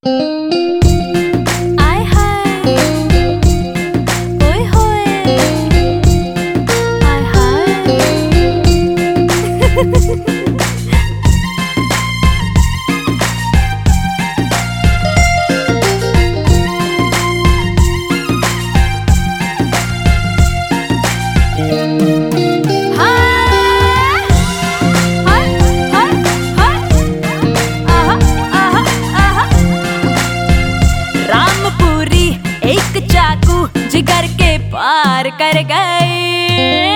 आय हाय ओए होए आय हाय जिगर के पार कर गए।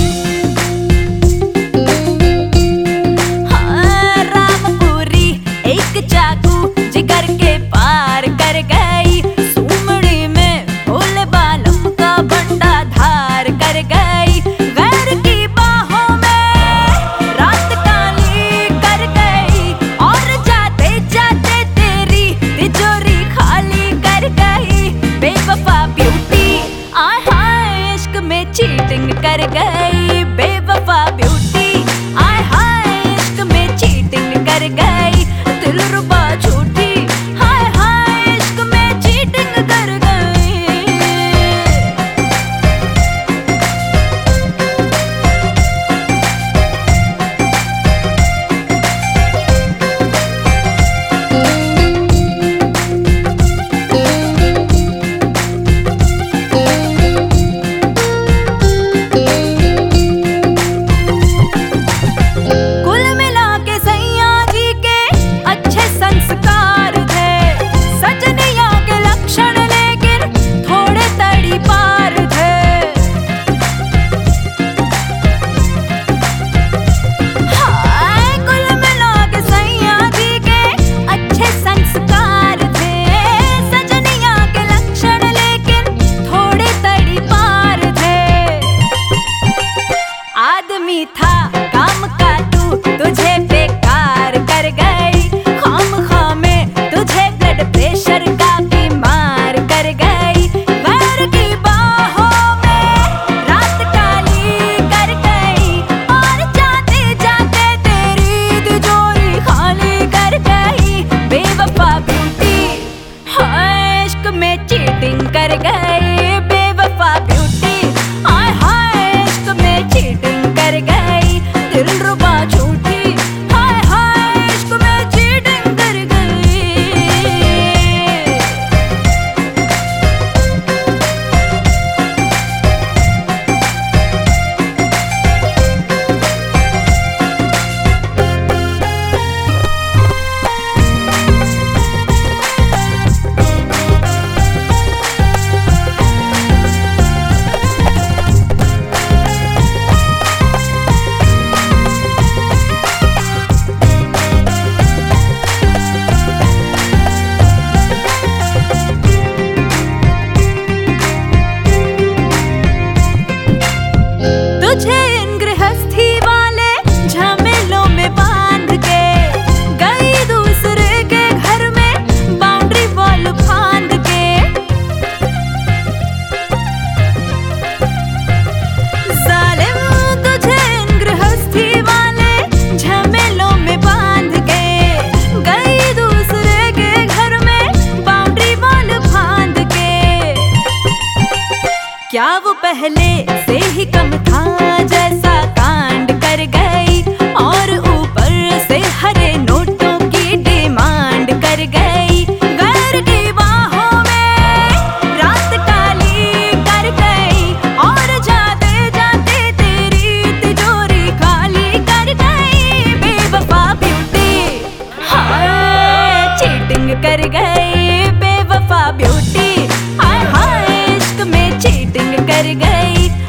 हाँ, रामपुरी एक चाकू जिगर के पार कर गई। सुमड़ी में भोले बालम का बंडा धार कर गई। गैर की बाहों में रात काली कर गई और जाते जाते तेरी तिजोरी खाली कर गई। बेवफा चीटिंग कर गई, बेवफा ब्यूटी आय हाय इश्क में चीटिंग कर गई। दिलरुबा झूठी हाय हाय इश्क में चीटिंग कर गई। आदमी था काम का तू तुझे बेकार कर गई। खामखा में तुझे ब्लड प्रेशर का बीमार कर गई। गैर की बाहों में रात काली कर गई और जाते जाते तेरी तिजोरी खाली कर गई। बेवफा ब्यूटी हाय इश्क में चीटिंग कर गई। बेवफा ब्यूटी हाय हाय इश्क में चीटिंग कर गई। दिलरुबा झूठी हाय हाय इश्क में चीटिंग कर गई। तुझे इन गृहस्थी वाले झमेलों में बांध के गई दूसरे के घर में बाउंड्री वॉल फांद के। जालिम तुझे इन गृहस्थी वाले झमेलों में बांध के गई दूसरे के घर में बाउंड्री वॉल फांद के। क्या वो पहले से ही कम था जैसा कांड कर गई और ऊपर से हरे नोटों की डिमांड कर गई। गैर की बाहों में रात काली कर गई और जाते जाते तेरी तिजोरी खाली कर गई। बेवफा ब्यूटी हाय चीटिंग कर गई। बेवफा ब्यूटी हाय हाय इश्क में चीटिंग कर गई।